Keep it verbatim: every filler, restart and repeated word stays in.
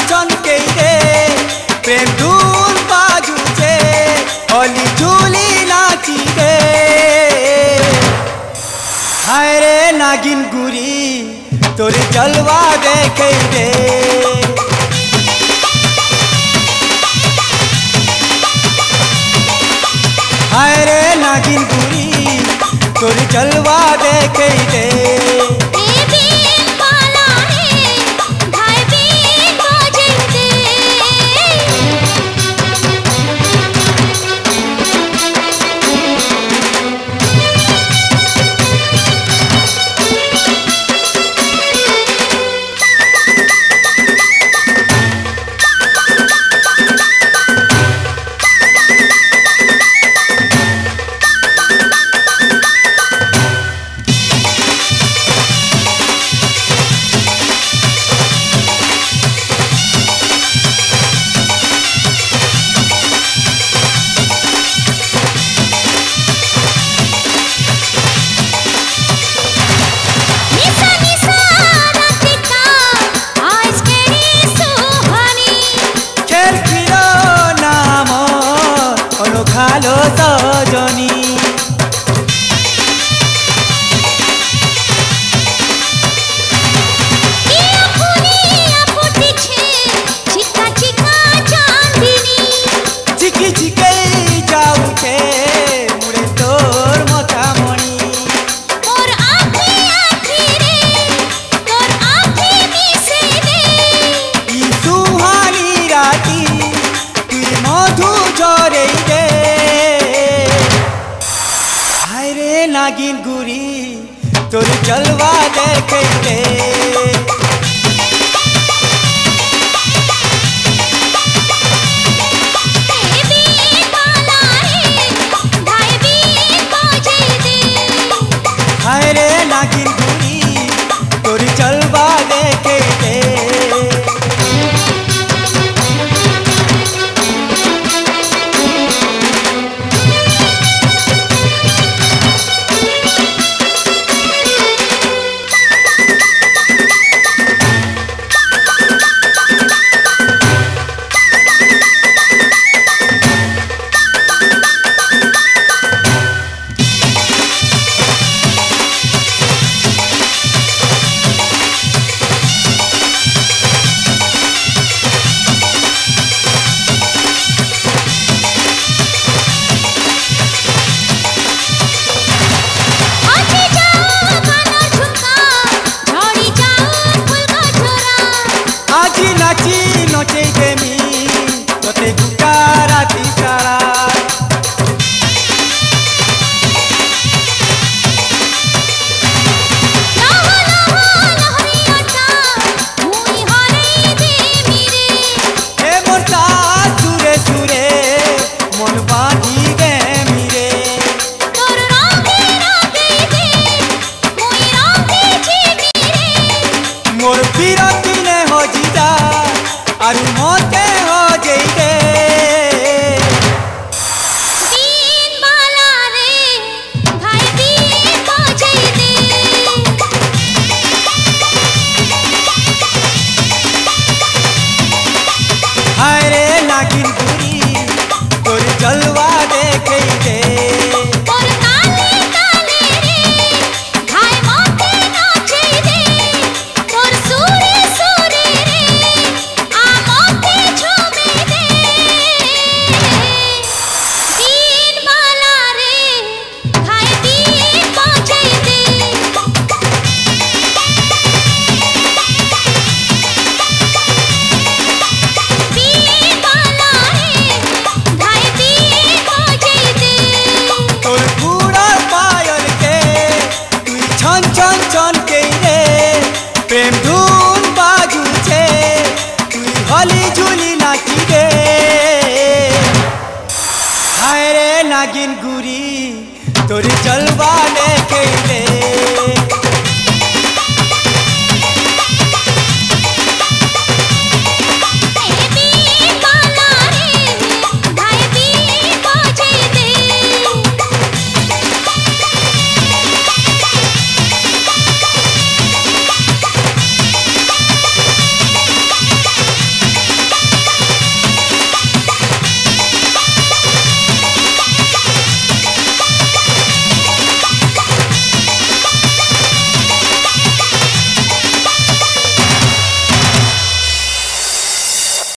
ছনকে রে প্রেম ধুন বাজুছে হলি ঝুলি নাচি রে হায় রে নাগিন গুরি তোর জলवा देखे रे हाय रे नागिन गुरी तोर जलवा देखे रे ভালো সজনী ঝিকি ঝিকে যাউছে মুড়ে তোর মথামণি তোর আঁখি আঁখি রে তোর আঁখি মিশে রে ই সুহানি রাতি তুই মধু ঝরে রে हाय रे नागिन गुरी तोर जलवा देखे रे हाय रे नागिन गुरी तोर जलवा देखे रे नाची नचे गेमी तोते गुटा राती सारा ए मोरता सुरे सुरे मन बांधी दे मिरे तोर रंगे रंगे दे मोई रंगे जीवी रे मोर बिरती ने हो जीजा आरु मोते हो जई रे दिन बाला रे भाई दिन बजई दे हाय रे नागिन गुरी तोर जलवा देखे रे तोर काले काले रे भाई मोते नाचई दे तोर सुरे सुरे रे आ मोते झूमे दे दिन बाला रे भाई दिन बजई दे दिन बाला रे भाई दिन बजई दे तोर पूरा पायल के तुई छन छन छन के रे प्रेम धून बाजू छे तुई हली झुली नाची रे हाय रे नागिन गुरी तोर जलवा देखे रे